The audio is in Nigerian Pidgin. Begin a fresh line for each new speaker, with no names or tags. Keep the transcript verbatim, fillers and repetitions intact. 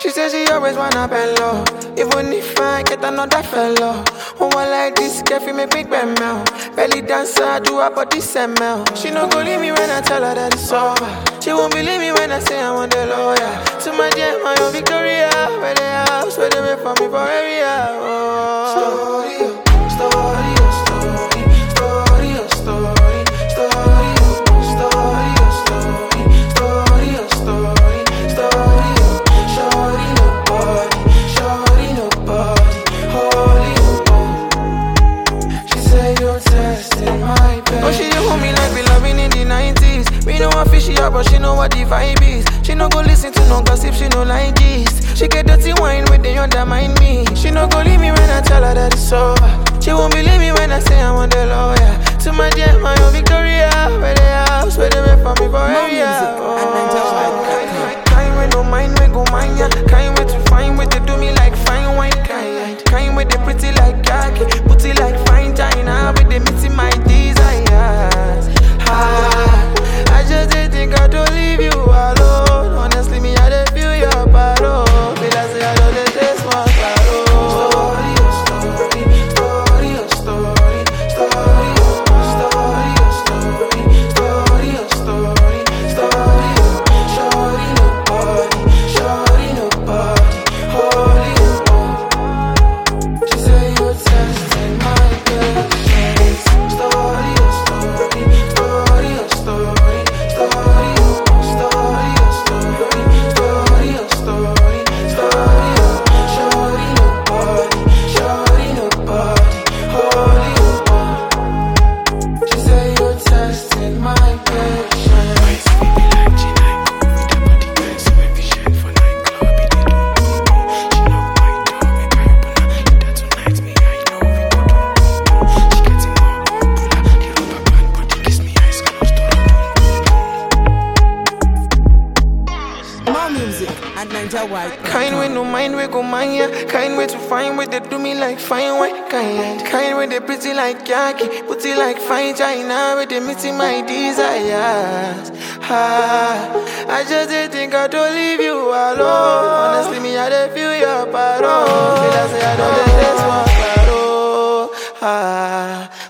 She says she always wanna bend low. Even if I get another fellow. Oh, I like this girl, fi make me bend now. Belly dancer, do her body smell. She no go leave me when I tell her that it's over. She won't believe me when I say I want the lawyer. To my dear, my own Victoria. Where the house, where they wait for me for area. Oh. Story, story, story, story, story, story, story, story, story, story, story, story. Shorty nobody, shorty nobody, holy nobody. She say you're testing my pain. Oh, she dey hold me like we loving in the nineties. Me know I fishy up, but she know what the vibe is. She no go listen to no gossip, she no like this. She get dirty wine when they undermine me. She no go leave me when I tell her that it's over. She won't believe me when I say I want the lawyer. To my dear, my own Victoria. Where the house, where they wait for me for area. Kind with no mind, we go mind ya. Kind with to fine, with they do me like fine wine. Kind, kind with they pretty like khaki, booty like fine china. With they meeting my desires. Ah, I just didn't think I don't leave you alone. Honestly, me I dey feel your parole. But I say I don't let this one parole. Story, story, story, story, story, story, story, story, story, story. Shorty nobody, shorty nobody, holy nobody. She say you're testing my patience. Story, story, story, story, story, story, story, story, story, story. Shorty nobody, shorty nobody, holy nobody. She say you're testing my patience.
More music at Niger White.
Kind with no mind, we go mind ya. Kind way to fine with they do me like fine wine. Kind, kind with they pretty like khaki, booty like fine china. With they meeting my desires. Ah, I just didn't think I don't leave you alone. Honestly, me I dey feel your parole. But I say I don't let this one parole. Ah.